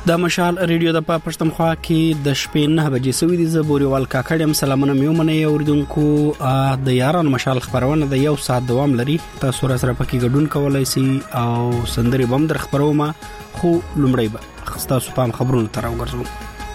د مشال ریډیو د پښتونخوا کې د شپې 9 بجې سوي دي. زبوريوال کاکړم سلامونه میومنه اوریدونکو. د یاران مشال خبرونه د 1 ساعت دوام لري. تاسو را سره پکې ګډون کولای شئ او سندري بم در خبرومه خو لومړی به تاسو پام خبرونه تر وګرځوم.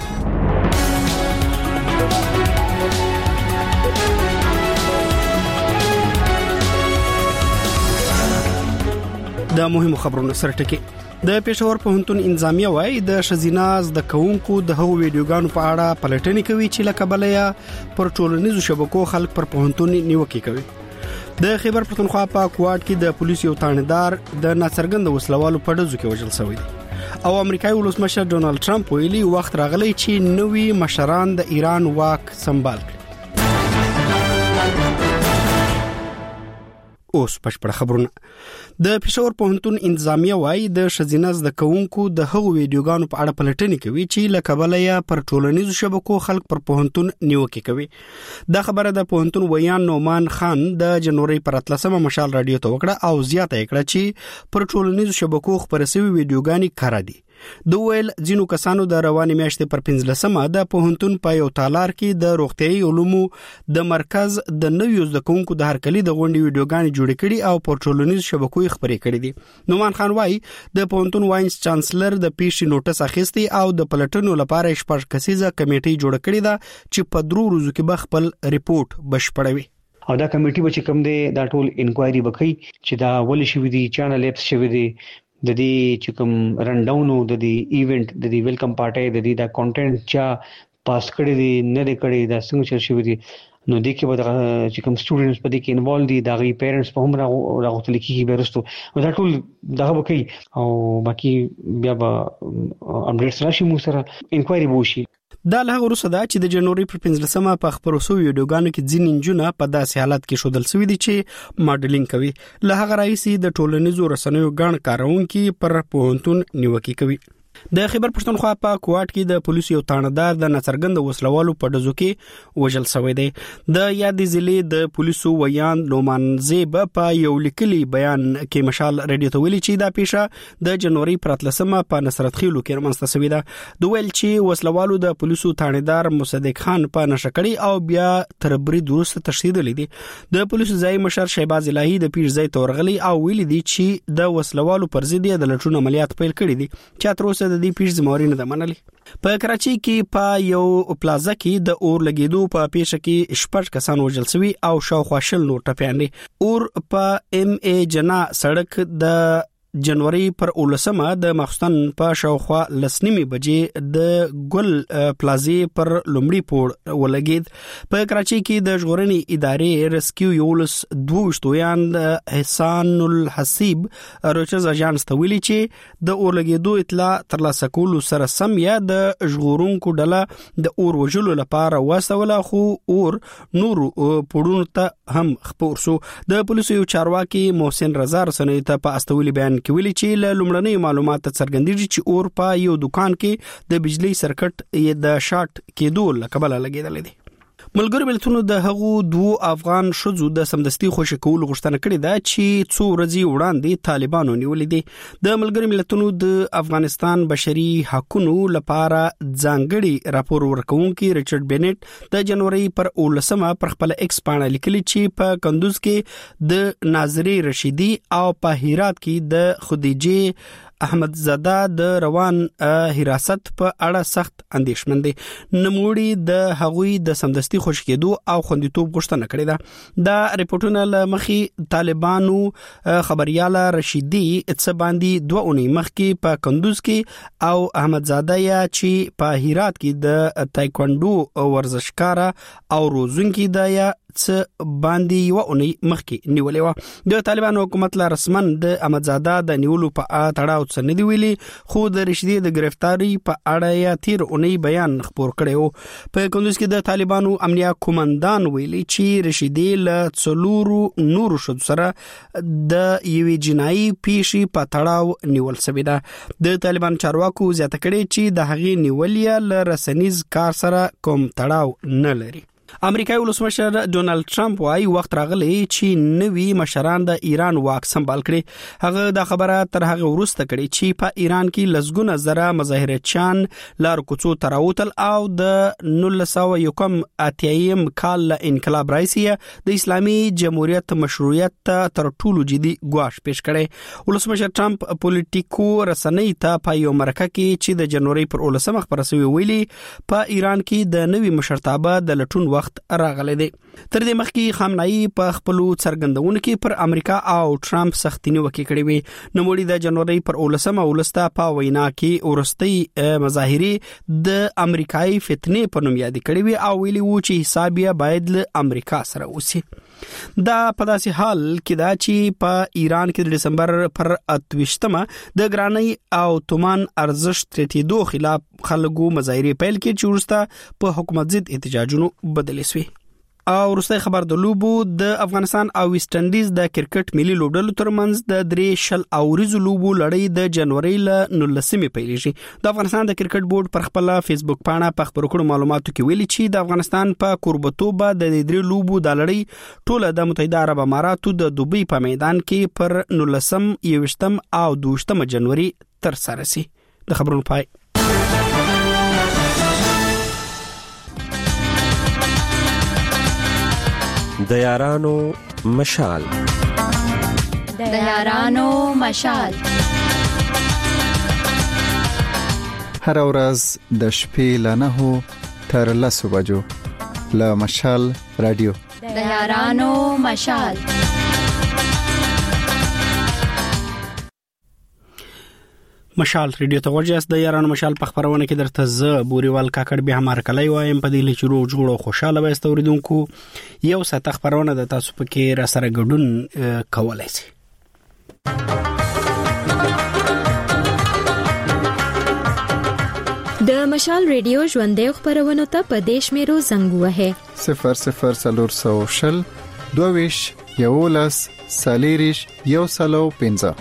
د مهمو خبرونو سره ټکی د پېښور پوهنتون انځامیا وای د شزیناز د کوونکو د هغو ویډیوګانو په اړه پلټنې کوي چې لکه بلیا پر ټولنیزو شبکو خلک پر پوهنتون نیوکه کوي. د خیبر پښتونخوا په کوټ کې د پولیس یو تاندار د ناڅرګند وسلوالو په ډزو کې وژل شوی دی او امریکایي ولسمشر ډونالد ټرمپ ویلي وخت راغلی چې نوي مشران د ایران واک سمبال کړي. اوس پښپړه خبرونه د پېښور پوهنتون انځامیا وای د شزیناز د کوونکو د هغو ویډیوګانو په اړه پلټنې کوي چې لکه بلیا پر ټولنیزو شبکو خلک پر پوهنتون نیوکه کوي. دا خبره د پوهنتون ویان نومان خان د جنوري پر 13 مشال رادیو ته وکړه او زیاته کړه چې پر ټولنیزو شبکو خبرې شوی ویډیوګانی کار دي. دویل ځینو کسانو د رواني میاشتې پر 15مه د پوهنتون په یو تالار کې د روغتيایي علومو د مرکز د نویو زدکونکو د هرکلي د غونډې ویډیوګانې جوړې کړي او په ټولنیزو شبکو یې خبرې کړې دي. نومان خان وای د پوهنتون واینس چانسلر د پیښې نوټس اخیستی او د پلټنو لپاره شپږ کسیزه کمیټه جوړه کړې ده چې په 3 ورځو کې به خپل ریپورت بشپړوي. او دا کمیټه به چې کوم دی دا ټول انکوایري وکړي چې دا ولې شوی دي چانل اپس شوی دي د دې چې کوم رنډاونو د دې ایونت د دې ویلکم پارټي د دې دا کنټینټ چا پاس کړی دي نه کړی دا څنګه چل شوی دي نو د کې به چې کوم سټوډنټس په دې کې انوالو دي دا غي پیرنټس په هم راغوتل کیږي بیرستو دا ټول دغه وکي او باقي بیا به اپډیټس راشي مو سره انکوایري وشي. دا له وروسته دا چې د جنوري پر 15مه په خبرو سو ویډیوګانو کې ځین انجونه په داسې حالت کې شودل سوي دي چې ماډلینګ کوي. له هغه رئیسي د ټولنیزو رسنیو ګڼ کارونکي پر پوهنتون نیوکه کوي. د خیبر پښتونخوا په کوټ کې د پولیس یو تاندار د ناڅرګند وسلوالو په ډزو کې وژل شوی دی. د یاد ضلع د پولیسو ویان لومانزیب په یو لیکلي بیان کې مشال رادیو ته ویلي چې دا پیښه د جنوري پر 13مه په نصرت خیلو کې رامنځته شوې ده. دوی ویل چې وسلوالو د پولیسو تاندار مصدق خان په نشکړی او بیا تر برید وروسته تشدید لیدي. د پولیسو ځای مشر شهباز الهی د پیښ ځای تورغلی او ویلي دي چې د وسلوالو پر ضد د لټون عملیات پیل کړي دي چې تر اوسه د دې پیښې زمواري نه منلي. په کراچي کې په یو پلازا کې د اور لګیدو په پیښه کې 6 کسان وژل شوي او شاوخوا 20 نور ټپيان دي. اور په ام ای جنا سړک د جنوري پر 19مه د مخستان په شاوخوا 10:30 بجې د ګل پلازي پر لومړی پوړ ولګید. په کراچي کې د ژغورنې ادارې ریسکیو یولس 22 احسان الحسیب روچز اژانس ته ویلي چې د اور لګیدو اطلاع ترلاسه کولو سره سم یا د ژغورونکو ډله د اور وژلو لپاره وسوله خو اور نور پړونو ته هم خپور شو. د پولیسو یو چارواکي محسن رضا رسنۍ ته په استولي بیان کې ویلي چې له لومړنۍ معلومات څرګندېږي چې اور په یو دکان کې د بجلی سرکټ یې د شارټ کېدو لکبله لګیدل دي. ملګری ملتونو د هغو 2 افغان شذو د سمدستي خوشی کول غوښتنه کړې ده چې 2 ورځې وړاندې طالبانو نیولې دي. د ملګری ملتونو د افغانستان بشري حقوقو لپاره ځانګړي راپور ورکونکي ریچارډ بینټ د جنوري پر 19مه پر خپل ایکس باندې لیکلي چې په کندوز کې د ناظری رشیدي او په هرات کې د خدیجه احمد زاده د روان حراست په اړه سخت اندیشمن دي. نموړي د هغوی د سمدستي خوشکېدو او خوندیتوب غوښتنه کړې ده. دا ریپورتونه لمخې طالبانو خبرياله رشیدي څه باندې 2 اونۍ مخکې په کندوز کې او احمد زاده یا چې په هرات کې د تایکوانډو ورزشکار او روزونکي د یا څه باندې یو اونۍ مخکې نیولې و. د طالبانو حکومت لا رسمن د احمدزاده د نیولو په تړاو څه نه دی ویلي خو د رشیدي د گرفتاری په اړه یا تیر اونۍ بیان خبر کړی و. په کندوز کې د طالبانو امنیه کومندان ویلي چې رشیدي له څلورو نورو شذ سره د یوې جنایي پیښې په تړاو نیول شوی ده. د طالبان چارواکو زیاته کړي چې د هغې نیولیا له رسنیز کار سره کوم تړاو نه لري. امریکایي ولسمشر ډونالد ټرمپ وايي وخت راغلی چې نوي مشران د ایران واک سمبال کړي. هغه دا خبره تر هغه وروسته کړي چې په ایران کې لسګونه زره مظاهرچیان لار کوڅو ته راوتل او د 1981 کال انقلاب رئیس د اسلامي جمهوریت مشروعیت تر ټولو جدي ګواښ پیښ کړي. ولسمشر ټرمپ پولیټیکو رسنۍ ته په یو مرکه کې چې د جنوري پر 18 خبره شوې ویلي په ایران کې د نوي مشرتابه د لټون وخت راغلی دی. تر دې مخکې خامنه‌ای په خپل څرګندونو کې پر امریکا او ټرمپ سختي نیوکې کړې وي. نوموړي د جنوري پر 18 ولسته په وینا کې ورستۍ مظاهره د امریکایي فتنې په نوم یاد کړې وي او ویلي وو چې حساب یې باید له امریکا سره وسی. دا په داسې حال کې دا چې په ایران کې د دسمبر پر 28مه د ګرانۍ او تومان ارزښت ټیټېدو خلاف خلکو مظاهره پیل کړي چې ورسته په حکومت ضد احتجاجونو بدل شوي. او وروستي خبر د لوبو د افغانستان او ویسټ انډیز د کرکټ ملي لوبډلو ترمنځ د 3 اوريزو لوبو لړۍ د جنوري ل 19مې پیلېږي. د افغانستان د کرکټ بورډ پر خپل فیسبوک پاڼه په خبرو کړو معلوماتو کې ویلي چې د افغانستان په کوربتوب د 3 لوبو د لړۍ ټوله د متحده عرب اماراتو د دوبۍ په میدان کې پر 19 21 او 22 جنوري تر سره شي. د خبرونو پای. د یارانو مشال. د یارانو مشال. هر ورځ د شپې ل 9 تر 10 بجو له مشال رادیو. د یارانو مشال. مشال ریډیو ته ورجاست. د یارانو مشال په خبرونه کې درته ز بوريوال کاکړ به همار کلای وایم په دې لچرو جوړو خوشاله وایست اوریدونکو یو ساته خبرونه د تاسو په کې را سره ګډون کولای شي. د مشال ریډیو ژوندې خبرونه ته په دیش میرو زنګ وه 00 22 یولس سالیریش یو سلو 15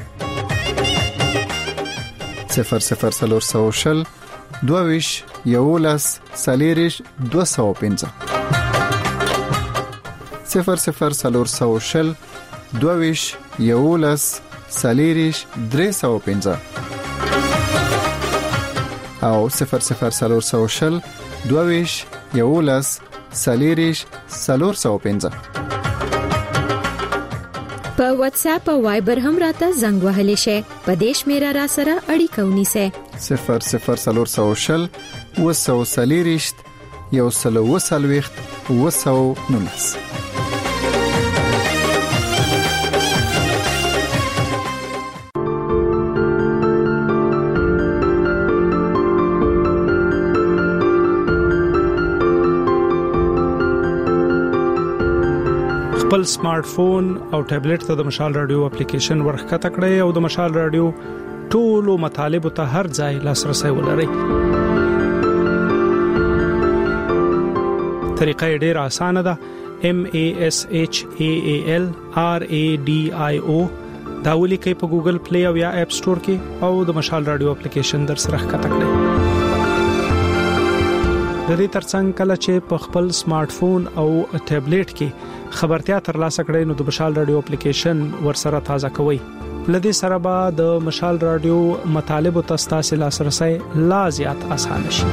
00 22 یولس سالیریش 215 00 22 یولس سالیریش 315 او 00 22 یولس سالیریش 415. په واتس اپ او وایبر هم راته زنګ وهلی شي. په دیش میرا را سره اړیکه ونیسه 00 وسو سالیریشت یو سلو وسلويخت وسو نونس. خپل سمارټ فون او ټابلیټ ته د مشال رادیو اپلیکیشن ورخکته کړئ او د مشال رادیو ټولو مطالب ته هر ځای لاسرسي ولرئ. طریقه ډیره اسانه ده. MASHAAL RADIO دا ولیکئ په ګوګل پلی او یا اپ سٹور کې او د مشال رادیو اپلیکیشن در سره ښکته کړئ. د دې ترڅنګ کله چې په خپل سمارټ فون او ټابلیټ کې خبرتیا ترلاسه کړئ نو د مشال رادیو اپلیکیشن ورسره تازه کوئ. لدې سره به د مشال رادیو مطالب او تاسو لاسرسي لا زیات اسانه شي.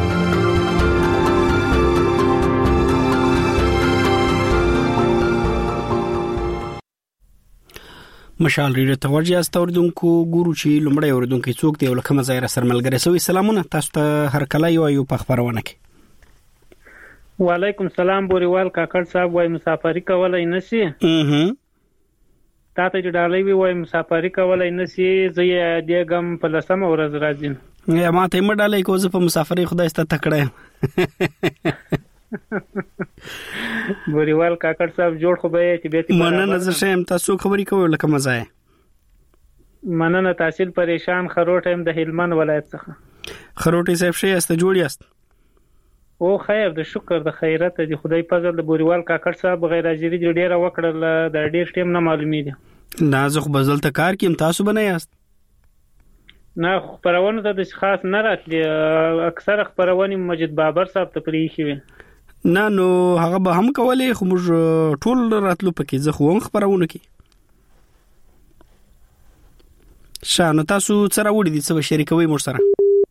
مشال ریډیو ته ورجاست اوریدونکو ګورو چې لمړی اوریدونکو څوک دی ولکه مزایر سره ملګری سوي. سلامونه تاسو ته هر کله یو په خبرونه کې. وعلیکم سلام بوريوال کاکړ صاحب وای مسافری کولای نشي. تاسو چې ډالۍ وی وای مسافری کولای نشي. زه دیګم په لسمه ورځ راځم. یا ما ته مډالۍ کوزه په مسافری خدای ست تکړه. بوريوال کاکړ صاحب جوړ خو به چې به مننه زه شم تاسو خبرې کوئ لکه مزه. مننه تحصیل پریشان خروټ هم د هلمند ولایت څخه. خروټي صاحب شي است جوړ یاست. او خیر د شکر د خیرت د خدای فضل د بوريوال کاکړ صاحب غیر حاضری ډیره وکړل د ډیر ټیم نه معلومی دي. نازخ بدل ته کار کیم تاسو بنه یاست. نه خبرونه ته د خاص نه راتلی. اکثر خبرونه مجید بابر صاحب ته پریخي وي. نه نو هغه به هم کولای خو موږ ټول راتلو پکې زه خو خبرونه کی شانو تاسو سره وړي دي څه شریکوي مور سره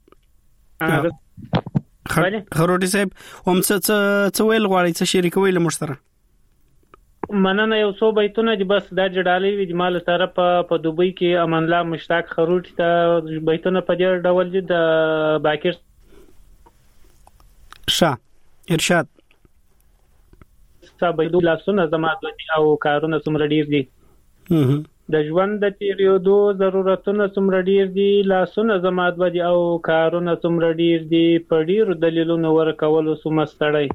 خروټي صاحب هم څه ویل غواړي څه شریکوي له مور سره مننه یو څو بیتونه دي بس دا جړالي وي مال سره په دوبۍ کې امان الله مشتاق خروټي ته بیتونه په دې ډول دي د باکر شاه ارشاد صاحب لاسونه زمات او کارونه څومره ډیر دي د ژوند د تیریدو ضرورتونه څومره ډیر دي لاسونه زمات او کارونه څومره ډیر دي په ډیرو دلیلونو ورکول سمستړی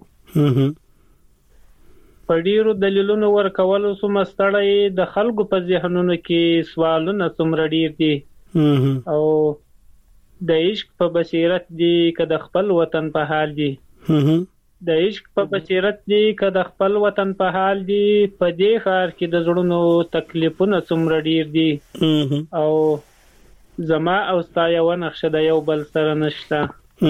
د خلکو په ذهنونو کې سوالونه څومره ډیر دي او د عشق په بصیرت دي که د خپل وطن په حال دي په دې ښار کې د زړونو تکلیفونه څومره ډیر دي او زما او ستا یو نقشه د یو بل سره نشته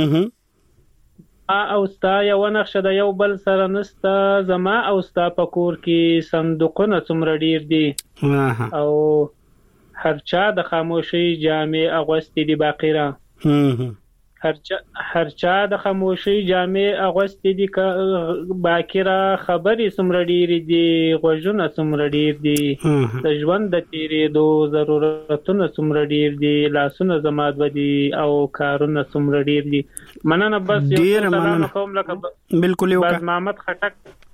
زما او ستا په کور کې صندوقونه څومره ډیر دي او هر چا د خاموشي جامې اغوستې دي باقیره هر چا د خاموشي جامې اغوستې دي باقیره خبرې څومره ډیر دي غوږونه څومره ډیر دي د ژوند د تیریدو ضرورتونه څومره ډیر دي لاسونه زما دي او کارونه څومره ډیر دي مننه بس یو سلام کوم لکه بالکل یو باز محمد خټک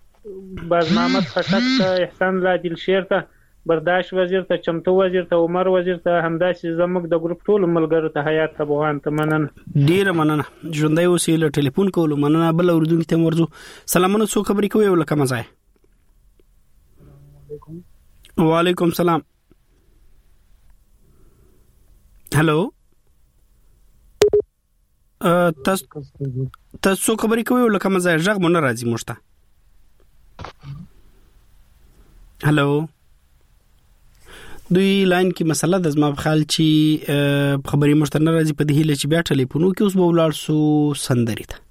احسان الله دل شیر ته برداشت وزیر ته چمتو وزیر ته عمر وزیر ته همداسې زموږ د ګروپ ټول ملګرو ته حیات افغان ته مننه ډیره مننه ژوندۍ وسیله ټلیفون کولو مننه بل اوردونکو ته ورځو سلامونه څو خبرې کوي ولکه مزای وعلیکم سلام هالو تاسو خبرې کوي ولکه مزای ژغ مونږ راځي مشته هالو دوی لاین کې مسله د زما په خیال چې خبرې مشترک راځي په دې هیله چې بیا ټلیفونو کې اوس به ولاړ سو سندري ته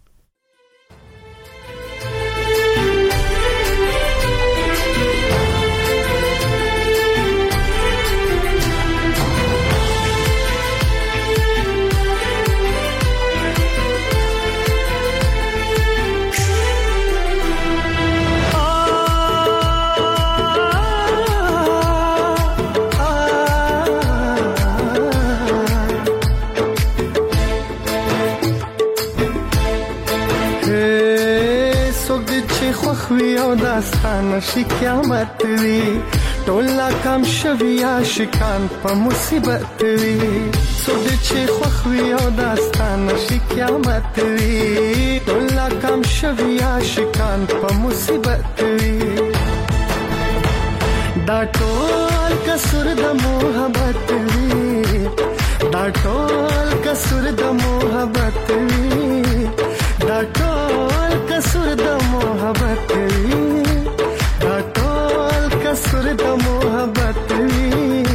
خوي او داستان شي قیامت وی ټولا کم شوی عاشقان په مصیبت وی سود چې خوي او داستان شي قیامت وی ټولا کم شوی عاشقان په مصیبت وی دا ټول کسر د محبت وی دا ټول کسر د محبت وی دا ټول کسر د محبت وی دا ټول کسر د محبت وی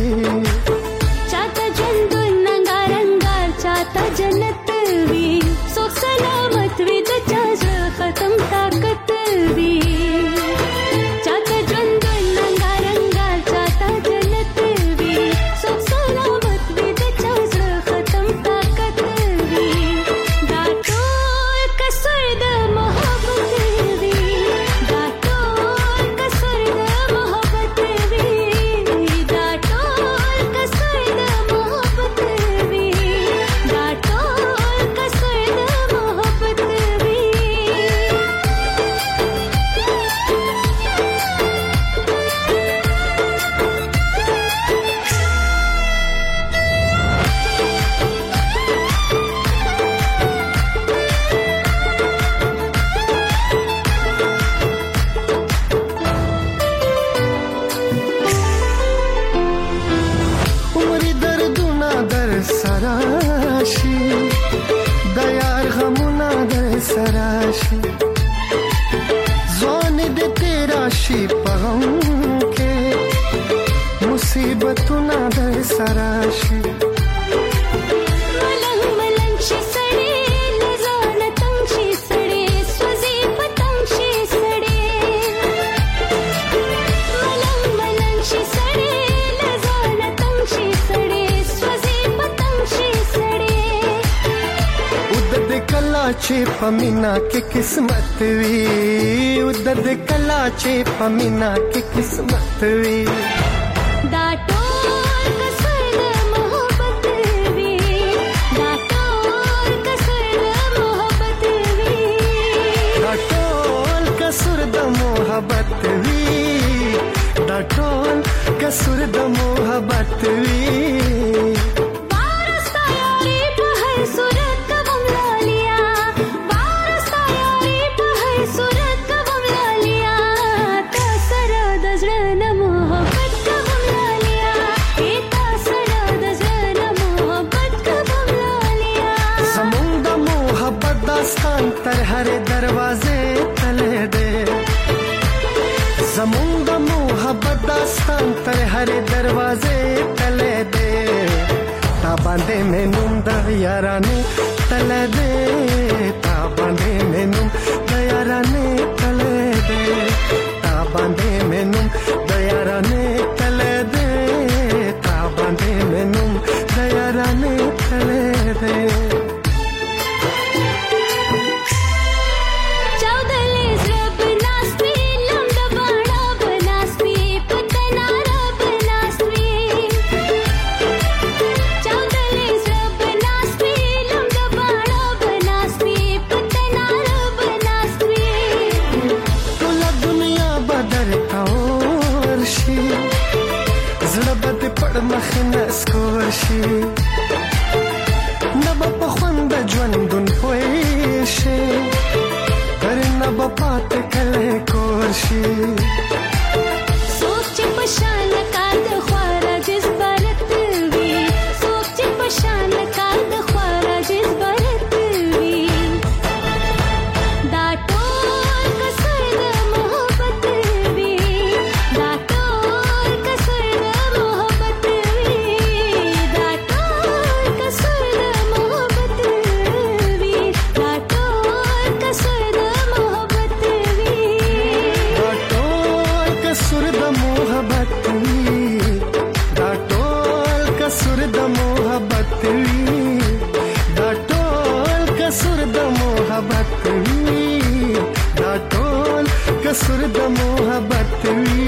چاته ژوند ننګارنګار چاته جنت وی سوک سلامت وی د چا ختم طاقت وی چاته ژوند ننګارنګار چاته جنت وی سوک سلامت وی د چا ختم طاقت وی دا ټول کسر د محبت وی دا ټول کسر د محبت وی دا ټول کسر د محبت وی دا ټول کسر د محبت وی عمر دردونه در سراشي د یار غمونه در سراشي ځوان دې تیرا شي په غم کې مصیبتونه در سراشي ملنګ ملنګ شي سړې لزانه تنګ شي سړې سوزي پتنګ شي کلا چې پمینا کې قسمت وی ودد کلا چې پمینا کې قسمت وی دا ټول کسر محبت وی دا ټول کسر محبت وی دا ټول کسر د محبت وی دا ټول کسر د محبت وی تر هر دروازه تله دے زمون د محبت داستان تر هر دروازه تله دے تا باندې مینوم د یارانه تله دے تا باندې مینوم د یارانه تله دے تا باندې مینوم د یارانه تله دے تا باندې مینوم د یارانه تله دے مخنه سکورشي نبا پخوند ژوندون پوي شي پر نبا پات کله کورشي سوچ پشان کا د خوارا جذبات وی سوچ پشان کا د خوارا جذبات وی دا ټول کسر د محبت وی دا ټول کسر د محبت کسر د محبت وی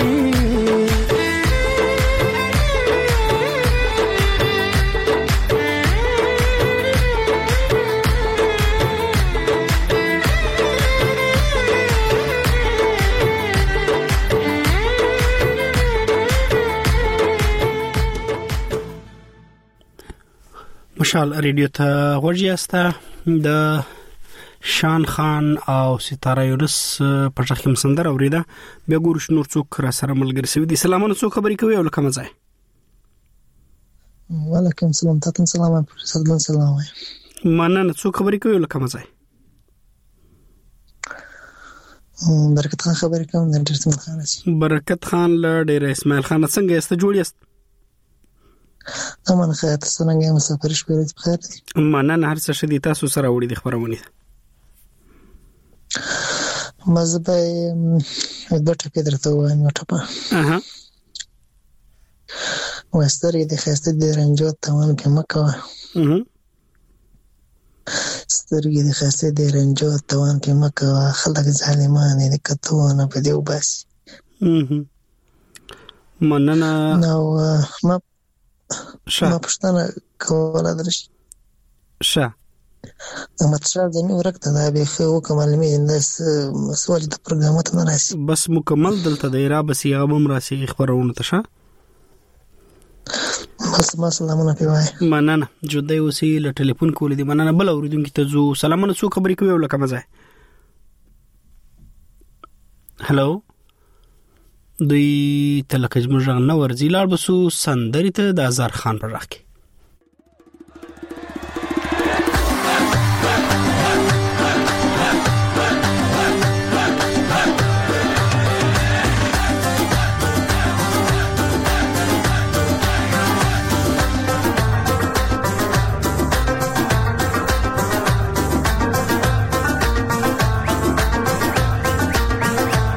مشال ریډیو ته غوړیاسته د شان خان او ستاره یونس په ځخم سندر اوریدا بیا ګور شنور څوک را سره ملګری سوي دي سلامونه څوک خبرې کوي او لکه مزه وعلیکم السلام تاسو سلام پرسدل سلام مننه څوک خبرې کوي او لکه مزه برکت خان خبرې کوم د ډیرسمل خان برکت خان له ډیر اسماعیل خان څنګه است جوړیست امن خیرت څنګه مسافر شپه بخیر مننه هر څه شدي تاسو سره وړي د خبرونه مزبه د ټکې درته وایم ټپه وسترګې د خسته د رنجو تمام کې مکه سترګې د خسته د رنجو تمام کې مکه خلک ظالمان دي کتهونه په دیو بس مننه نو ما پښتنه کوله درشي شه متشال د نو ورکته دا به خو کومل مې انداس سوال د پروګرام ته راشي بس مکمل دلته د را بس یا بم راشي خبرونه ته شه ما سلامونه پیوای مننه جوړې اوسې له ټلیفون کول دي مننه بل اوریدونکو ته زو سلامونه څو خبرې کوي ولکه مزه هالو دوی تلکه زموږ نه ورزي لار بسو سندري ته د ازار خان پر راکې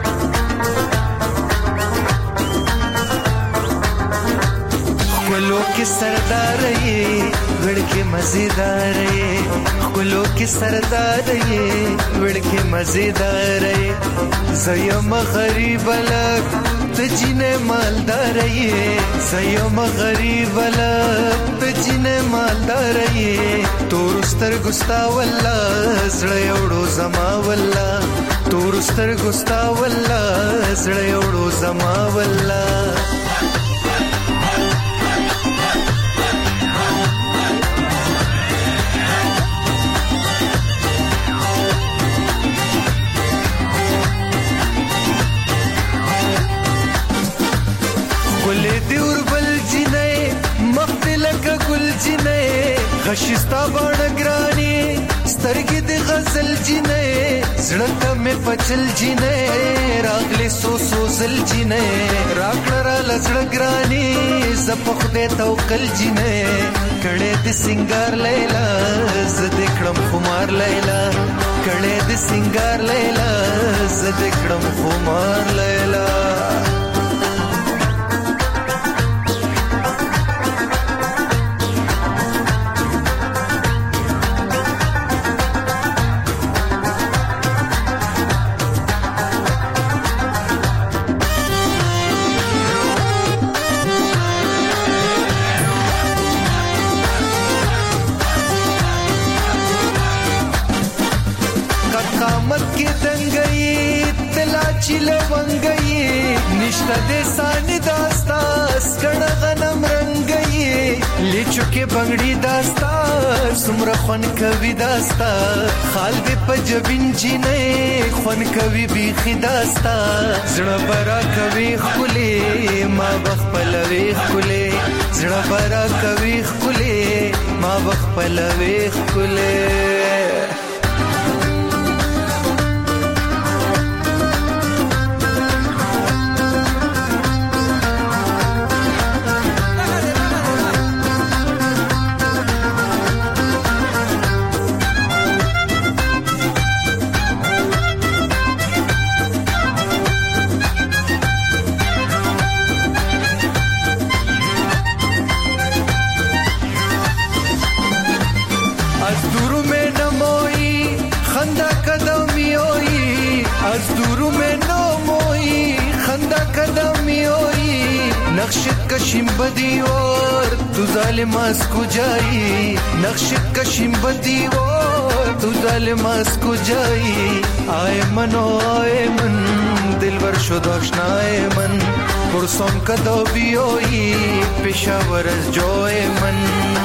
Quello کې سردار یې وړ کې مزیدار یې خپلو کې سردار یې وړ کې مزیدار یې زیم غریب لک ته جنې مالدار یې زیم غریب لک ته جنې مالدار یې تور سترګو ستا والله زړه یوړو زما والله تور سترګو ستا والله زړه یوړو زما والله غشستا باڼه ګراني سترګې د غزل جنې زړه ته مې پچل جنې راغلې سو زل جنې راکړه را لزړه ګراني زپ خدای توکل جنې کړه د سنگار لیلا زد کړم خمار لیلا کړه د سنگار لیلا زد کړم خمار لیلا نشته د سان داستا سکړه غنم رنگي لیچو کې بنگړي داستا سمره خون کوي داستا خال دې پجبین جنې خون کوي بيخي داستا زړه برا کوي خولي ما بخپلوي خولي زړه برا کوي خولي ما بخپلوي خولي नक्शत कशिम बदीवार तू जालिमास को जाई नक्शत कशिम बदीवार तू जालिमास को जाई आए मन दिलवर शुद आशनाए मन पुरसों कदो भी होई पेशावर जोए मन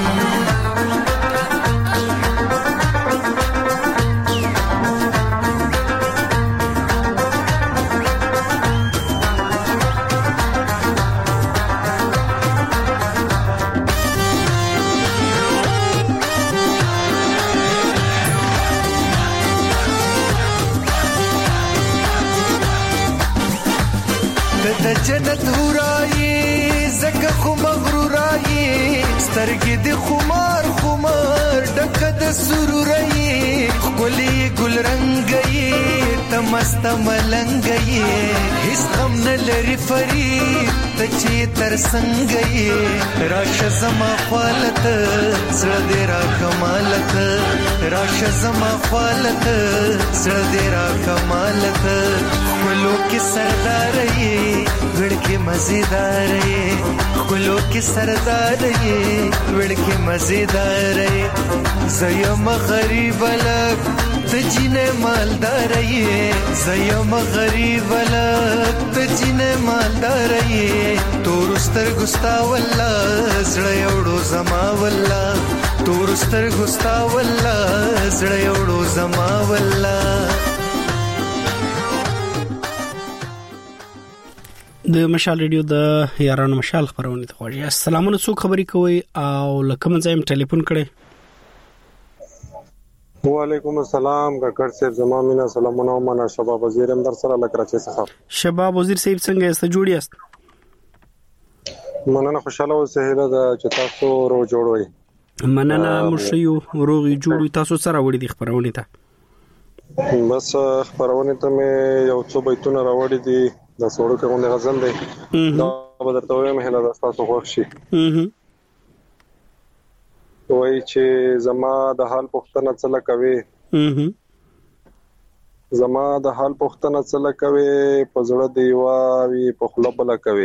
جنت هورایي زکه خو مغرورایي سترګې د خمار ډکه د سرورایي خولي ګل رنگي تمست ملنګي هیڅ غم نه لري فرید ته چې تر څنګه راشه زما خالت زړه دې را کمالت راشه زما خالت زړه دې را کمالت خپلو کې سردار یې وړ کې مزیدار یې خپلو کې سردار یې وړ کې مزیدار یې زیم غریب لک ته جنې مالدار یې زیم غریب لک ته جنې مالدار یې تور سترګو ستا والله زړه یوړو زما والله تور سترګو ستا والله زړه یوړو زما والله د مشال ریډیو د یارانو مشال خبرونه ته خوږی السلامونه څوک خبري کوي او لکه مزایم ټلیفون کړي وعلیکم السلام کاکړ صاحب زما مینا سلامونه منا شباب وزیر اندر سره لکراچي څخه شباب وزیر صاحب څنګه است جوړی است مننه خوشاله او سهيله د چتاسو رو جوړوي مننه مشيو روغي جوړوي تاسو سره وړي د خبرونه ته بس خبرونه ته مې یو څو بیتونه راوړي دي د سوړو کې غونډه غزل دی دا به درته وایم هله تاسو خوښ شي وای چې زما د حال پوښتنه څه لکوي زما د حال پوښتنه څه لکوي په زړه دیوا وی په خله بل کوي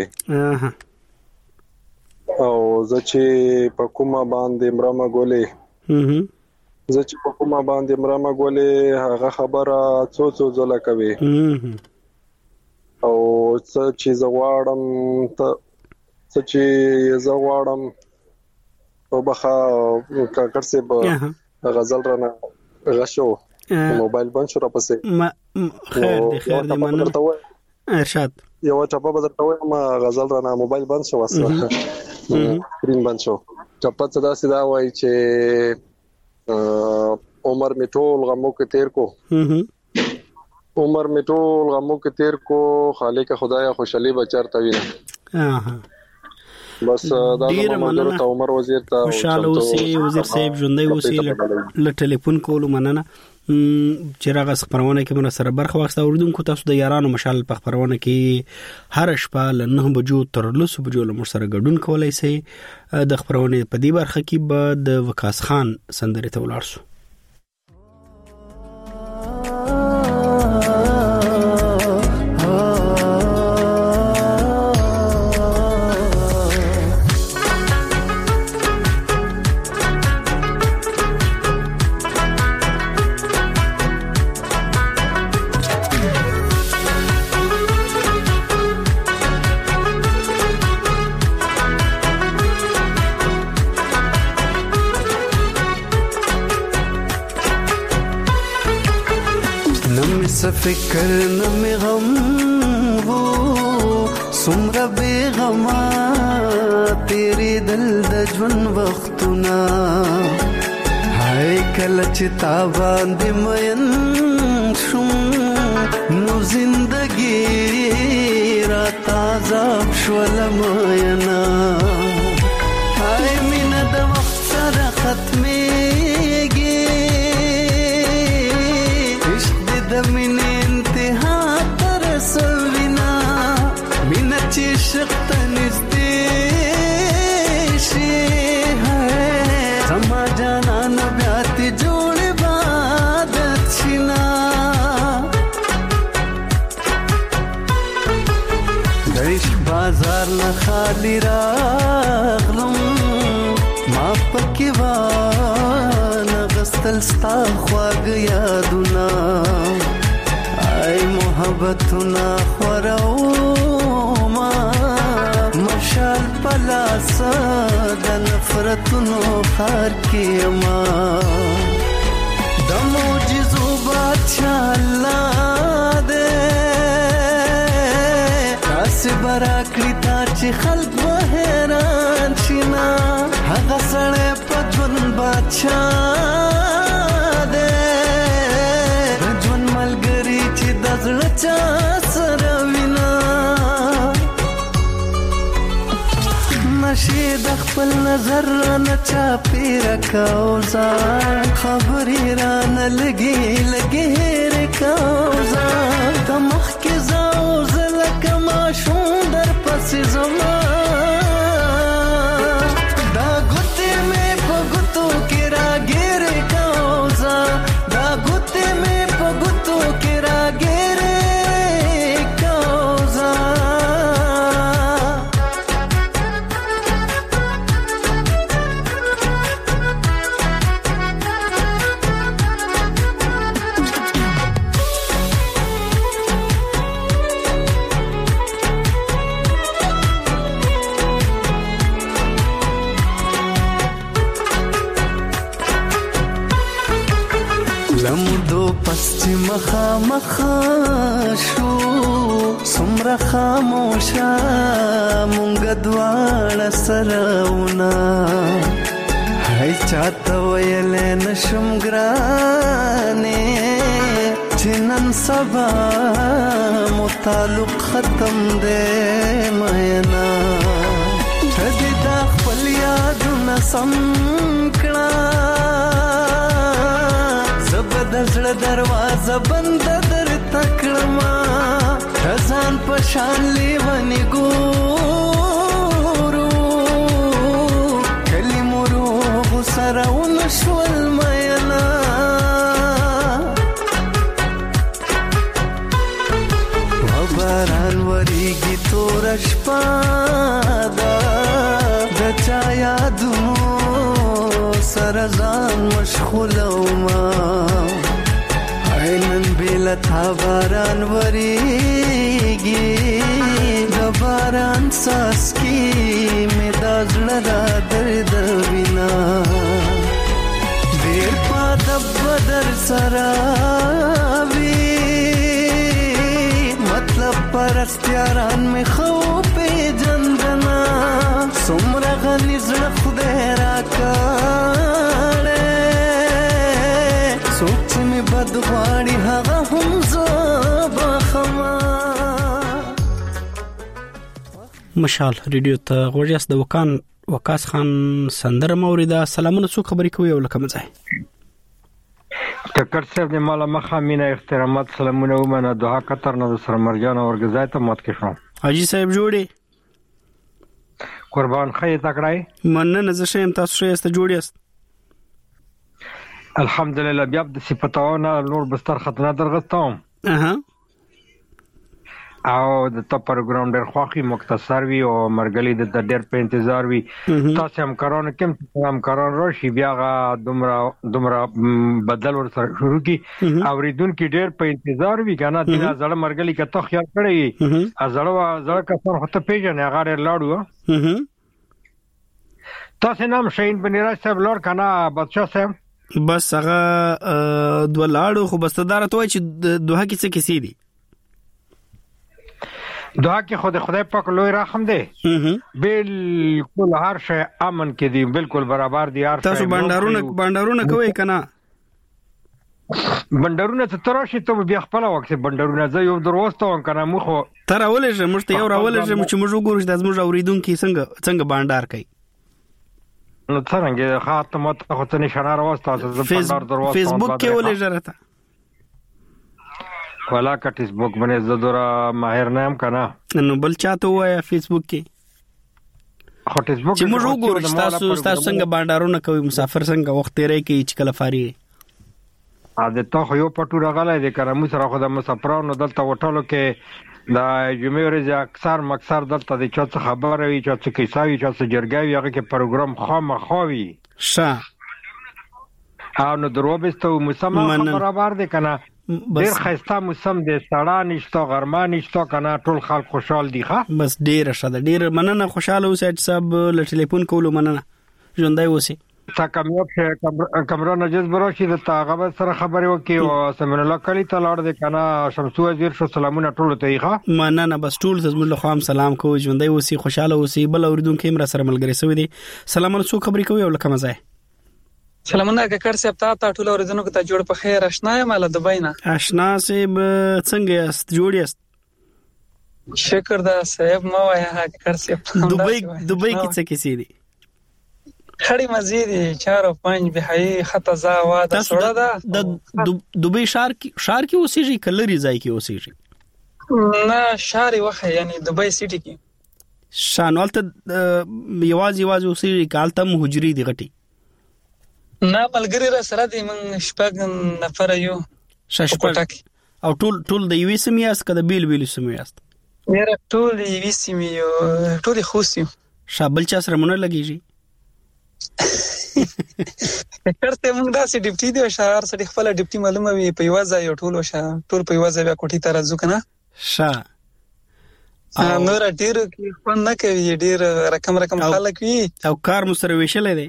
او زه چې په کومه باندې مرمه ګولې هغه خبره څو ځله کوي او څه چې زغواړم او بخا کاکر سے غزل رانه غشو موبایل بند شو را پسې خیر دی مننه ارشاد یو ټپه بدرته وایم غزل رانه موبایل بند شو واسه سکرین بند شو ټپه صدا سدا وای چې عمر می ټول غمو کې تیر کو خالق خدایا خوشالي بچارته وینه بس دا عمر وزیر ته خوشاله اوسې وزیر صاحب ژوندۍ اوسې ل ټلیفون کولو مننه چې راغس خبرونه کې من سره برخه واخسته اوردونکو تاسو د یارانو مشال په خبرونه کې هر شپه ل 9 بجو تر 10 بجو له مر سره ګډون کولای شي د خبرونه په دې برخه کې به د وکاس خان سندره ته ولاړ شو فکر نمی غم ہو سمرا بے غما تیرے دل دجون وختنا ہائے کلچ تاباند مین شم نو زندگی را تازہ شول ماینا ہائے من د وقت سر ختمے من انتها ترسوینا من چشق نزدیشی ہے سما جانا نبیاتی جوڑ بادت شنا گریش بازار نخالی راغلم ما پکیوانا غستل ستا خواگ یادونا ای محبتنا خوروما مشال پلاسا د نفرتونو خار کیما د معجزو بادشاہ الله دې تاسو براکړی تا چې خلق به حیران شینا هغه سره پدون بادشاہ چا سره وینا نشي د خپل نظر نه چا پیر کاوزا خبرې را نه لګي رکاوزا د مخ کې زاو زله کما شون در پسې زما دا ګوتې مې په ګوتو کې راګیر کاوزا دا ګوتې مې په ګوتو کې راګیر مخا شو سمرا خاموشا مونږ دواړه سرهونه هاي چاته ویل نشم ګرانه چې نن سبا مو تعلق ختم دی مینا دې دا خپل یادونه سم کړه زړه دروازه بند در تکړما ځان په شان لیونی ګورو کلمو روغ سره ونشول مینا باران وریږي تور شپه ده د چا یادونو سره ځان مشغولومه نن بېله تا باران وریږي د باران څاڅکي مې دا زړه را دردوینه ډېر پاته به در سره مطلب پرستیاران می خو پیجندنا څومره غني زړه خدای راکړې څوک چې می بد غواړي هغه هم زه بخما. مشال ریډیو ته غوړیاس د وقاص خان سندره موریدا. سلامونه، څوک خبرې کوي او لکه مزه ټکر صاحب د مالا مخه مینا احترامات سلامونه ومنه دوها قطر نه سره مرجان ورګزای ته مات کې شو. حاجی صاحب جوړي قربان خیر تکړای مننه زه شم تاسو شئ جوړی است الحمدلله بیا د صفاتونه نور بستر خطر درغستم او د تا پروګرام ډېر خوخي مختصر وی او مرګلي د ډېر په انتظار وی تاسو هم کارونه کوم هم کارون راشي بیا دومره بدل ور سره شروع کی اوریدونکو ډېر په انتظار وی کنه د زړه مرګلي کته خیال کړی زړه کسان هته پیژنې هغه لاړو تاسو نام شین بنیراج صاحب لور کنه بادشاہ صاحب بس هغه دوه لاړو خو بستدار ته وای چې دوه کیسه کیسې دي دعا کې خدای پاک لوی رحم دی بالکل هر شی امن کې دی بالکل برابر دی هر شی. تاسو بندرونه کوي کنه بندرونه ته تراشي ته بیا خپل وخت بندرونه زه یو دروسته کنه مخ تر اولې مشته یو راولې چې موږ وګورو د زموږ اوریدونکو څنګه بندر کوي نو څنګه خاطمه ته خو څه نشانه راوسته فیسبوک کې ولې جرته ولا کا فیسبوک باندې زدورا ماهر نام کنه نو بل چاته وای فیسبوک کې خو فیسبوک چې موږ وګورو تاسو څنګه بانډارونه کوي مسافر څنګه وخت تیرې کوي چې کله فاری ا د ته یو پټو راغلای د کرامو سره خو د مسافرانو دلته وټالو کې د جمعې ورځ اکثر دلته د چا څه خبره وي چې څه کیساوي چې څه جرګاوي هغه کې پروګرام خامخوي شه او نو دروبسته مسمه خبره بار دي کنه ډیر خسته موسم دی سړا نشته غرمه نشته کنه ټول خلک خوشحال دي ښه بس ډیر شاده ډیر مننه خوشاله اوسئ صاحب له ټلیفون کولو مننه ژوندۍ اوسئ تا کامیاب شه کمرون نجز براشي د تاغه سره خبرې وکي او سمن الله کلی ته لاړ د کنه شمسو وزیر شو سلامونه ټول ته ښه مننه بس ټول زموږ له خام سلام کوو ژوندۍ اوسئ خوشاله اوسئ بل اوریدونکو هم را سره ملګری سوي دي سلامونه څوک خبرې کوي او لکه مزه سلامونه ککړ صاحب ته ټول اوریدونکو ته جوړ په خیر آشنا یم له دبی نه آشنا صاحب څنګه یاست جوړ یاست شکر دا صاحب مو وای ککړ صاحب دبی کې څه کیسې دي خړی مزيدي 4 او 5 بهایي خطا زا واده سوړه ده د دبی شهر کې اوسېږي کلری ځای کې اوسېږي نه شهر وخه یعنی دبی سټي کې شانوالته یوازې اوسېږي کالته مهجري دی غټي نه ملګری را سره دی من شپږ نفر یو شپږ او ټول د یوې سیمې است کده بیل سیمې است میرا ټول یوې سیمې یو ټول خوسیو شابل چا سره مونږ لګیږي کړته موږ داسې ډیپټي دی شهر سره خپل ډیپټي معلومه وي په یوازې یو ټول په یوازې بیا کوټی ته راځو کنه ښه نور ډیر کې فن نه کوي ډیر رقم خلک وي او کار مو سره ویشل دی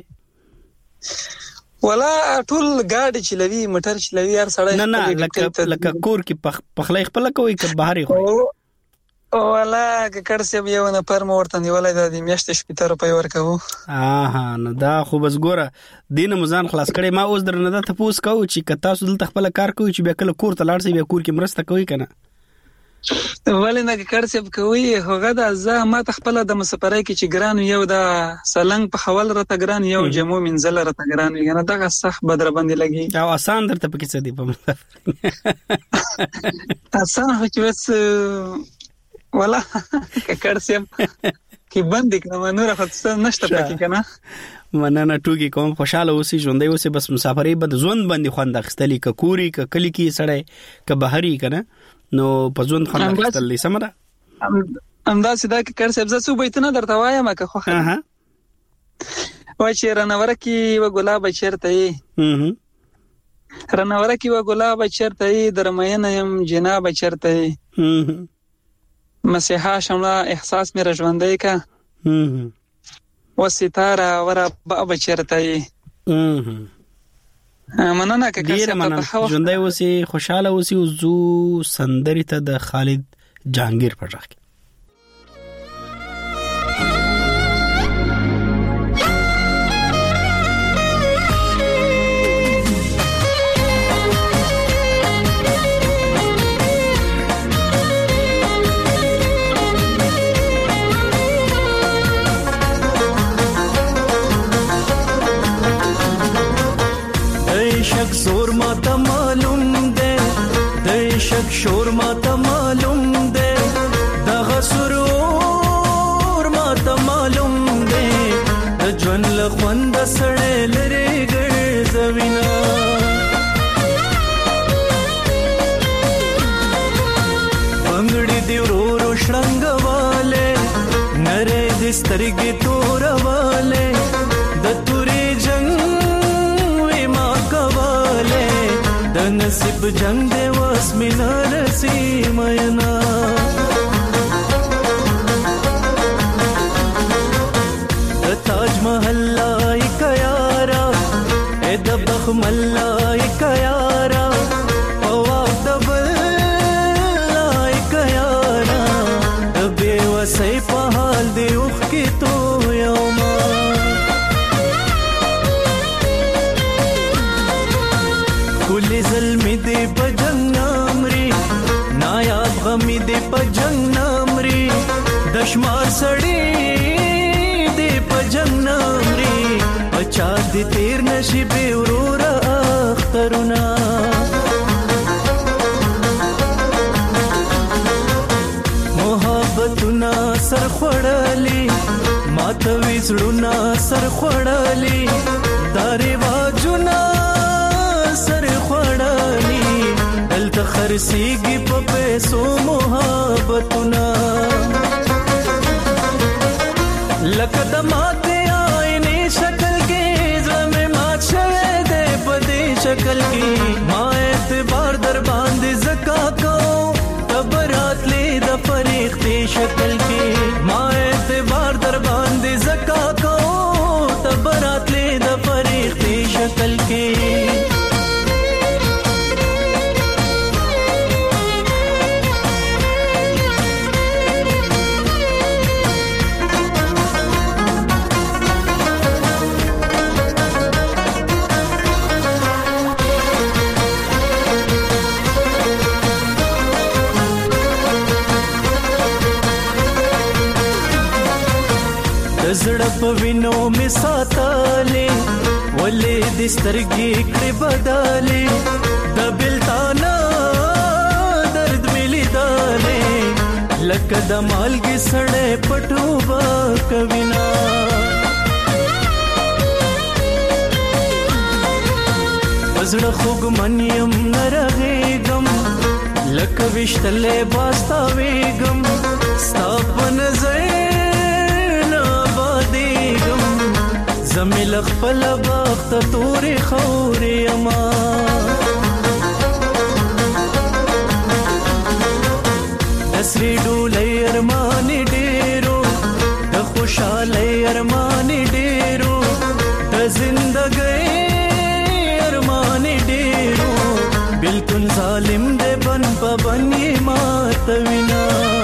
ولا ټول گاډي چلوي موټر چلوي هر سړی نه لکه کور کې پخلای خپل کوي که بهاري خو ولا ککړ څه یو نه پر مورته نیولای د میاشتې 70 روپۍ ورکو نو دا خو بس ګوره دین مزان خلاص کړي ما اوس درنه ته پوس کوم چې کتا سول خپل کار کوي چې به کله کور ته لاړ شي به کور کې مرسته کوي کنه ولې نه ککړ څه کوي هغه د زه ما خپل د مسافرای کې چې ګران یو د سلنګ په حواله راته ګران یو جمو منزل راته ګران یعنی دغه صح بدر باندې لګي او آسان درته پکې څه دی په آسان هو چې بس ولا ککړ څه کې باندې کنه نور خاصه نشته پکې کنه مننه ټوګي کوم خوشاله اوسې ژوندۍ اوسې بس مسافرې بد ژوند باندې خوند اخستلی ک کوري ک کلی کی سړی ک بهري کنه نو په ژوند خوند اخستلی سمره امدا سیدا کې کړ سبزه سو بیتنه درته وایم که خو وای چې رنوره کې و ګلاب چرته یې رنوره کې و ګلاب چرته یې درمینه يم جناب چرته یې مسیحا شمله احساس مې رژوندې کا و ستاره ورا باب چرته یې مننه که ډیر مننه ژوندۍ اوسې خوشاله اوسې او زو سندري ته د خالد جهانگیر پر راځي شور ماته معلوم ده د شک شور ماته معلوم ده دغه سرور ماته معلوم ده د ژوند له خوند سره لري ګرځوینا پنګړي دی ورو شړنګواله نره د سترګې تورواله د توري جنگ نصیب جنگ دے واس مینا رسی مینا تاج محل لائی کیارا اے دبخ ملائی کیارا پواک دبل لائی کیارا بے وسی پہال دے اخ کی تو یوما کلی ظلمی دی پا جنگ نامری نایاب غمی دی پا جنگ نامری دشمار سڑی دی پا جنگ نامری بچا دی تیر نشی بے ورور اخترونا محبتونا سر خوڑالی ماتوی زڑونا سر خوڑالی داری واجونا سر خوڑالی دلتا خرسیگی پا پیسو محبتنا لکد ماتے آئینی شکل کی زمیں مات شوے دے پدی شکل کی ماں اعتبار در باندی زکا کو تبرات لی دا فریختی شکل کی ماں اعتبار در باندی زکا کو تبرات لی دا فریختی شکل کی زړه په وینو می ساتلې ولې د سترګې کړې بدلې د بلتانا درد ملي دالې لکه د مالګې سړې پټو با کوینا زړه خوګ منیم نرغېګم لکه وشتلې باستا وېګم ستاپن زمیل خپل بخت تورې خورې اما اسری ډولې ارمانې ډېرو د خوشالۍ ارمانې ډېرو د زندګۍ ارمانې ډېرو بالکل ظالم دې بن په بنې ماتوینا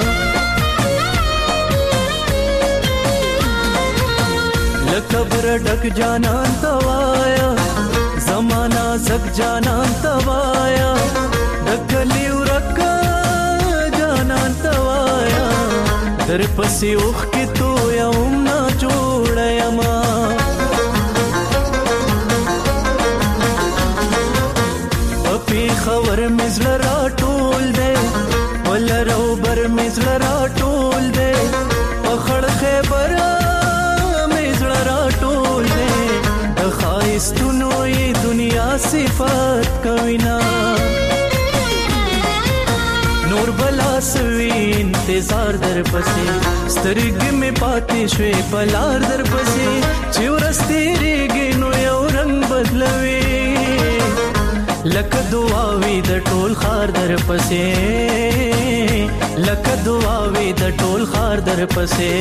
لکبر ډک جانان توایا زمانہ زک جانان توایا دکلی ورک جانان توایا در پسې اوخ کې تو یم نا جوړ یما په خبر مزل را ټول دے ولرو بر مزل را ټول دے اخړ خبر را ټول دے ښایستونو یې دنیا صفات کوینا نور بلا سوي انتظار در پسې سترګې مې پاتې شوې پلار در پسې چې ورستېږي نو یو رنگ بدلوي لکه دعاوي د ټول خار در پسې لکه دعاوي د ټول خار در پسې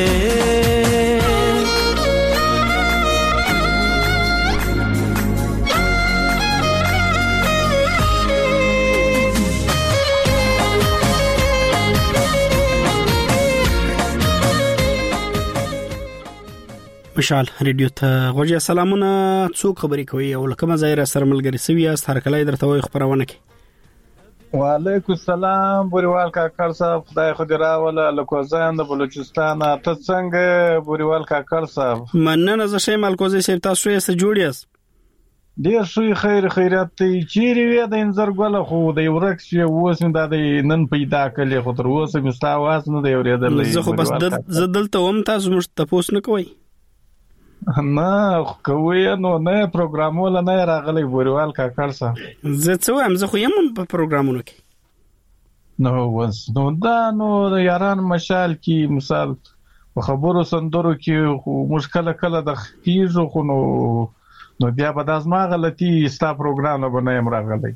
مشال ریډیو ته غوږی سلامونه څوک خبرې کوي او لکه مزایره سره ملګری سوي است هر کله درته وي خبرونه کوي وعلیکم السلام بوریوال کاکړ صاحب خدای خو دې راوله لکوزان د بلوچستان ته څنګه بوریوال کاکړ صاحب مننه زه شې ملکوزي صاحب تاسو یې سره جوړ یاست ډیر شوی خیرات چیرې وې د انځر ګل خو د ورک شي اوس د نن پیدا کړي خو تر اوسه مستاواز نه دی اورېدل زه خو بس دلته وم تاسو مش تاسو نه کوي نه کوي نو نه پروګرامونه نه راغلي بوریوال کاکړ صاحب زه څه وایم زه خو یم په پروګرامونو کې نو دا نو یاران مشال کی مثال په خبرو سندرو کې مشکل کله د خیزو خو نو بیا به د ازما غلطي ستا پروګرام نه بنایم راغلی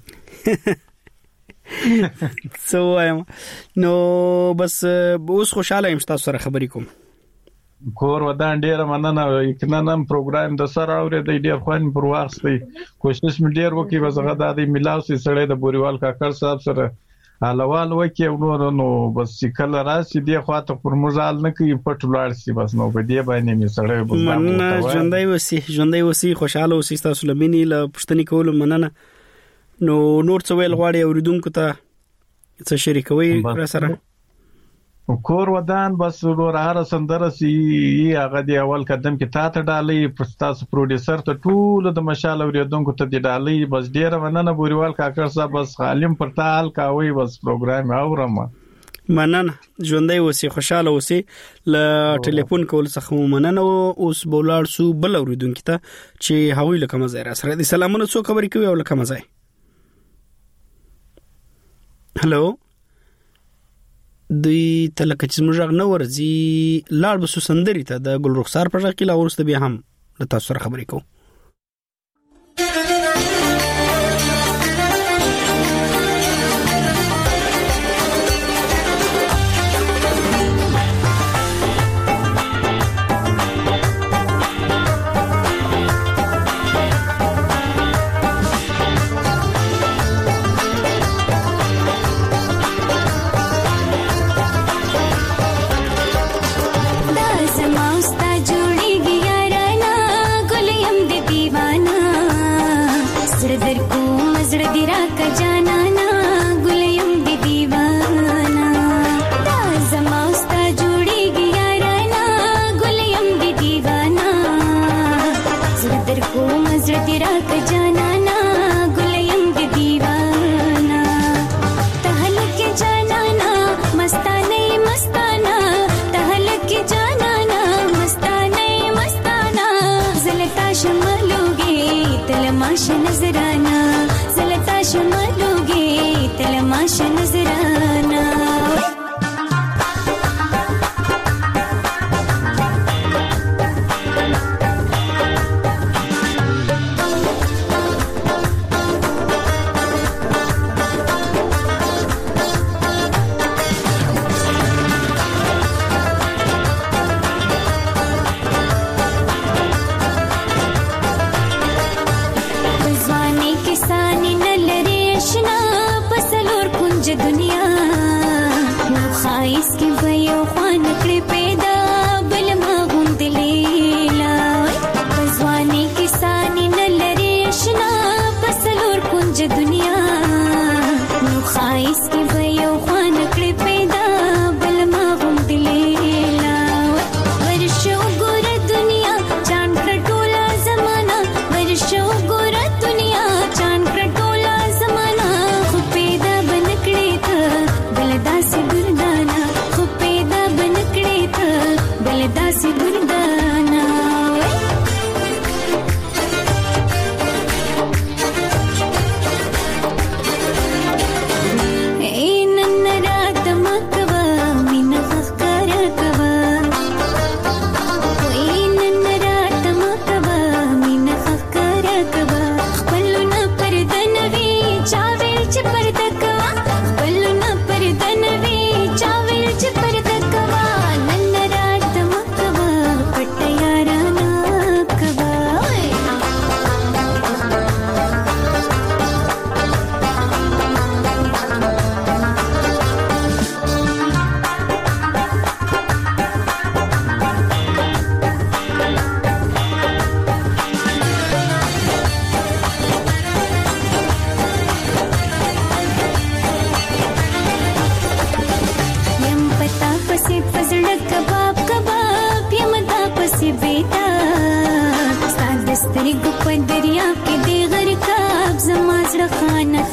څه وایم نو بس اوس خوشاله یم تاسو سره خبرې کوم کور ودان ډیر مننه یقینا پروګرام د سره اورې د ډیر خوان پر واغستې کوشش مې ډیر وکي وزغه د ملاوسي سره د بوریوال کاکړ صاحب سره حالوال وکي نو بس کله راشي دی خواته پر مزال نه کوي پټولار سي بس نو په دې باندې مې سره مننه ژوندۍ وسی خوشاله اوسې تاسو لمنې له پښتني کول مننه نو نور څه ویل غواړي اوریدونکو ته څه شریکوي را سره کور ودان بس ورور هر سندره سي هغه دی اول قدم کې تا ته ډالۍ پرستاس پروډوسر ته ټول د مشال اوریدونکو ته دی ډالۍ بس ډیر مننه بوریوال کاکړ صاحب بس عالم پرتال کاوي بس پروګرام اورم مننه ژوندۍ اوسې خوشاله اوسې ل ټلیفون کول څخه مننه اوس بولاړ سو بل اوریدونکو ته چې هغوی لکه مزه را سره دي سلامونه څو خبرې کوي او لکه مزه هلو دوی تلکه چې موږ نه ورځي لاړ بسو سندري ته د ګل رخسار په ځکه لا ورسته به هم د تاسو سره خبرې کوم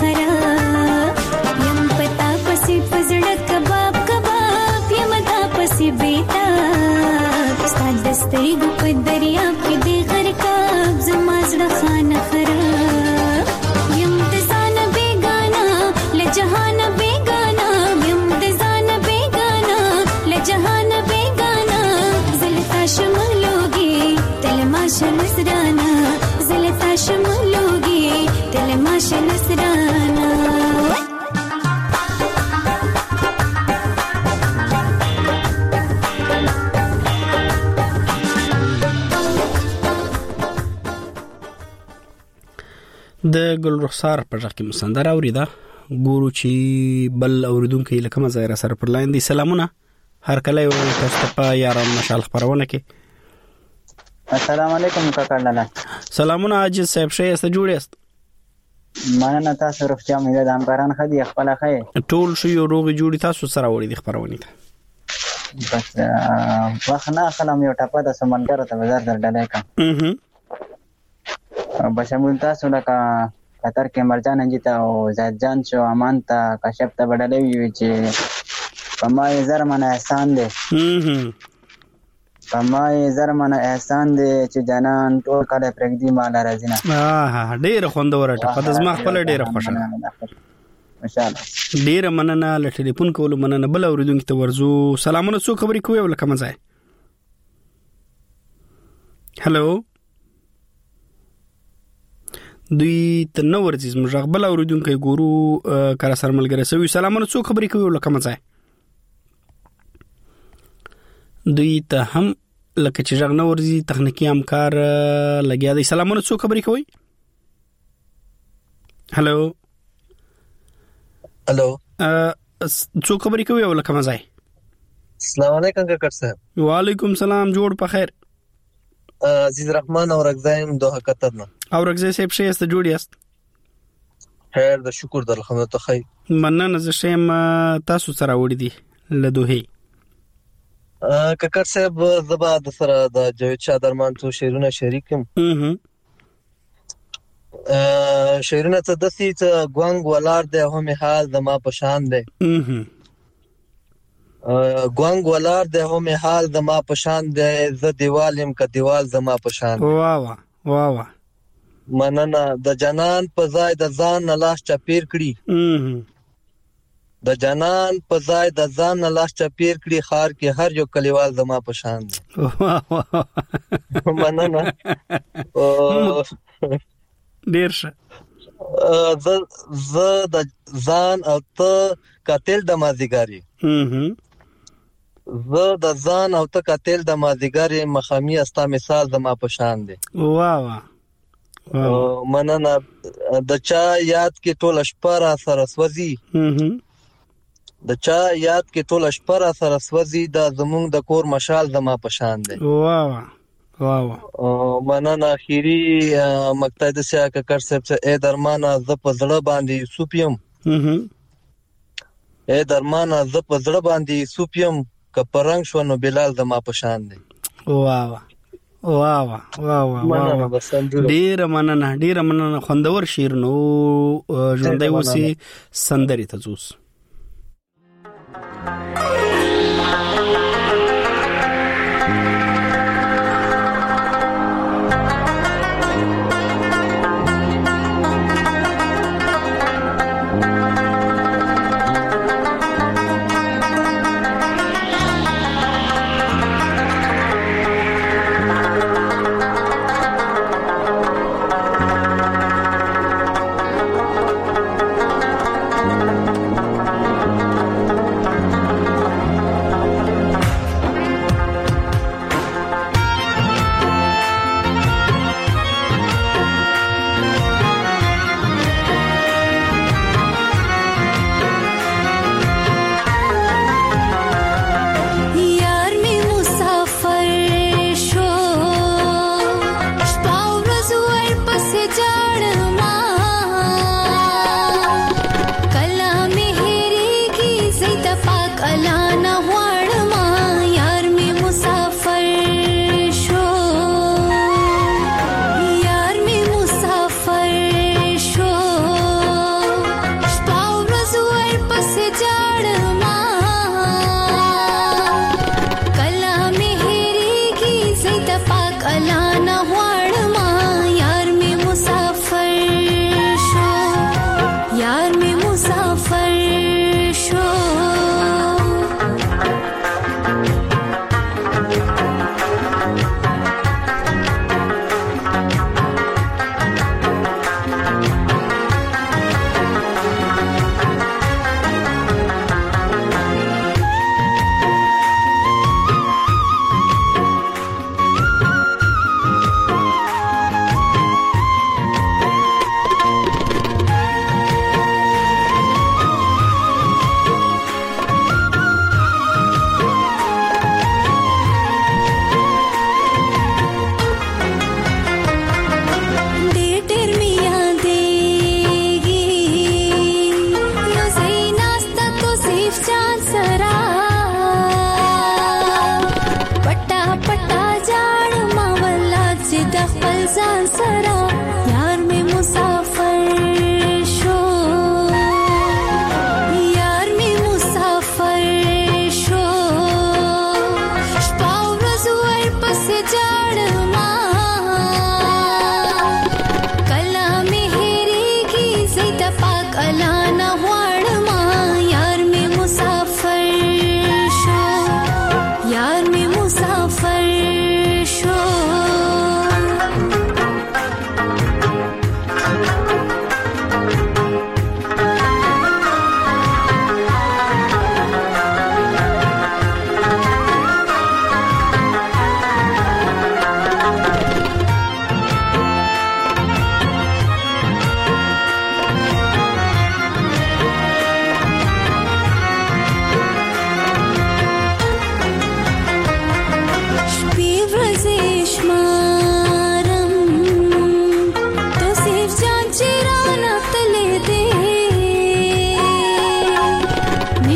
نخرا یم پتا پسې پزړه کباب کباب یم تا پسې بیتا ستاد دسترګو په دریاب کې دې غرقاب زما زړه خانه خرا یم د ځان بیگانا له جهان بیگانا یم د ځان بیگانا له جهان بیگانا زلتا شملوږي تل ماشه نسرانا زلتا شملوږي تل ماشه نسرانا د ګل رخسار په ځکه کې مسندر اوریدا ګورو چې بل اوریدونکو لکه مزه را سره پر لاین دي سلامونه هر کله یو تاسو په یاران مشال خبرونه کې السلام علیکم کاکا لالا سلامونه عاجز صاحب شې است جوړ است مننه تاسو روغتیا مې د همکاران خدي خپل خې ټول شو یو روغ جوړی تاسو سره وړي د خبرونه ته بس واخنا خلم یو ټاپه د سمندر ته بازار درډلای کا بس موږ تاسو لکه قطر کې مرجان انجیتا او زید جان شو امان ته کاشف ته بدلې وی چې پمای زرمنه احسان دې پمای زرمنه احسان دې چې جنان ټول کله پرګدي مال راځي نه ډېر خوندور ټاپه د زما خپل ډېر خوشاله ماشاءالله ډېر مننه ل ټلیفون کول مننه بل اوریدونکو ته ورزو سلامونه څو خبرې کوي ولکه مزه هالو دوی تنور عزیز مجغبل اوریدونکو ګورو کار سره ملګری سوي سلامونه څو خبرې کوي ولکه مزه دوی ته هم لکه چې ژغ نور زی تخنیکی همکار لګیا دی سلامونه څو خبرې کوي هالو هالو څو خبرې کوي ولکه مزه السلام علیکم کاکا صاحب وعلیکم سلام جوړ په خیر عزیز رحمان اورګزایم دوه قطر نه اورګزای صاحب شې است جوړی است خیر د شکر در الحمدلله خیر مننه ز شیم تاسو سره وړي دي لدوه کاکا صاحب زبا د سره د جوید شاه درمان تو شیرونه شریکم شیرونه ته دسی ته ګوانګ ولار ده هم حال د ما پشان ده ګوانګ ولار ده هم حال د ما پشان ده ز دیوالم ک دیوال د ما پشان واه واه مننه د جنان په ځای د ځان نه لاس چپیر کړي د جنان په ځای د ځان نه لاس چپیر کړي خار کې هر یو کلیوال د ما پشان دي مننه ډیر ښه ز د ځان او ته قاتل د مازیګری زه د ځان او ته قاتل د مازیګری مخامی استا مثال د ما پشان دي واه مننه د چا یاد کې ټول شپره سره سوځي د چا یاد کې ټول شپره سره سوځي د زمونږ د کور مشال د ما پشان دي واه مننه اخیری مقطع د سیا ککر صاحب ته اے درمانه ز په زړه باندې سوپیم اے درمانه ز په زړه باندې سوپیم ک پرنګ شو نو بلال د ما پشان دي واه ډیر مننه خوندور شعر نو ژوندۍ وسی سندري ته زوس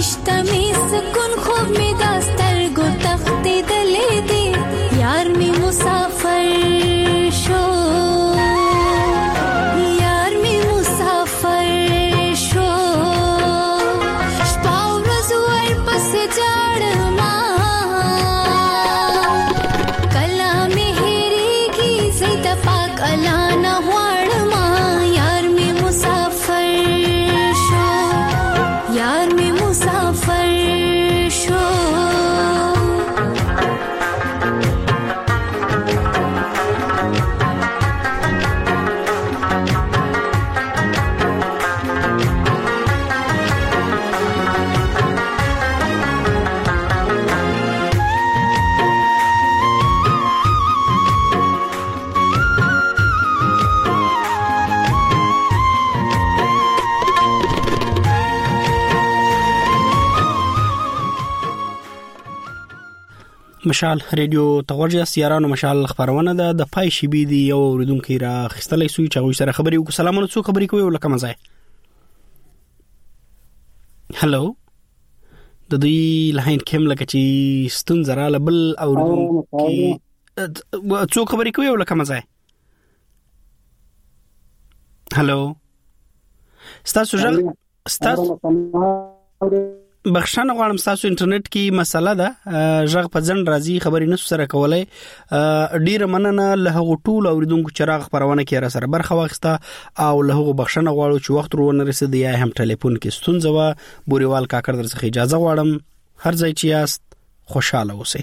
نشته می سکون خوب می داستر گو تختی دلی دی یار می مسافر شو یار می مسافر شو شپا ورځ ورپس جاړما کله می هېرېږي زه د پاک الله نه غواړم یار می مسافر شو یار می مسافر شو مشال ریډیو توجه سیارانو مشال خبرونه ده د پای شي بي دي یو ردونکو را خستلې سوي چې غوښتره خبري وکړه. سلامونه څو خبري کوي ولکه مزه. هالو د دوی لاین کوم لکه چې ستون زراله بل او ردونکو څو خبري کوي ولکه مزه. هالو ستاسو ژغ ستاسو بخښنه غواړم تاسو انټرنیټ کې مسله ده ژغ په ځن راځي خبرې نشو سره کولای ډیره مننه له هغه ټول اوریدونکو چراغ خبرونه کې را سره برخه واخسته او له هغه بخښنه غواړو چې وخت ورونه رسیدي یا هم ټلیفون کې ستونزه و بوريوال کاکړ درڅخه اجازه غواړم هر ځای چې یاست خوشاله اوسئ.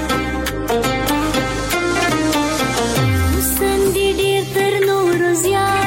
ډیر تر نور زیات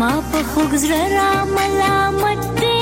زما په خوږ زړه را ملامت دی